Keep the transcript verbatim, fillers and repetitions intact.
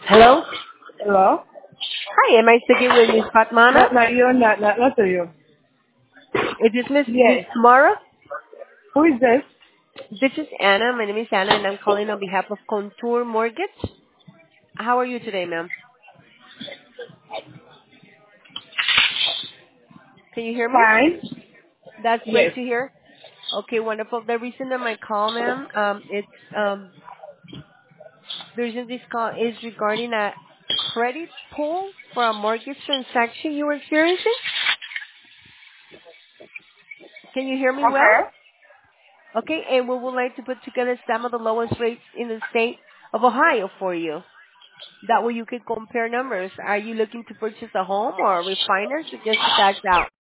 Hello? Hello? Hi, am I speaking with Miss Fatmana? Not, not you, not, not, not to you. Is this Miss Miss Yes. Tamara? Who is this? This is Anna. My name is Anna, and I'm calling on behalf of Contour Mortgage. How are you today, ma'am? Can you hear me? Fine. That's Yes. great to hear. Okay, wonderful. The reason that my call, ma'am, um, it's um, the reason this call is regarding a credit pull for a mortgage transaction you were experiencing. Can you hear me well? Okay. Okay, and we would like to put together some of the lowest rates in the state of Ohio for you. That way you can compare numbers. Are you looking to purchase a home or a refinance or just to cash out?